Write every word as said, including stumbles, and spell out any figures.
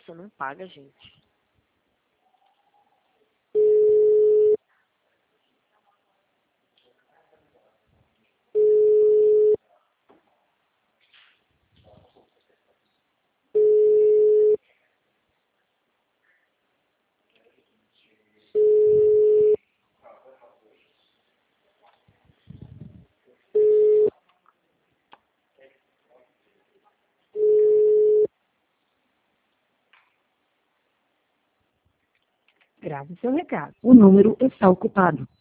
Nossa, não paga, gente. Grave seu recado. O número está ocupado.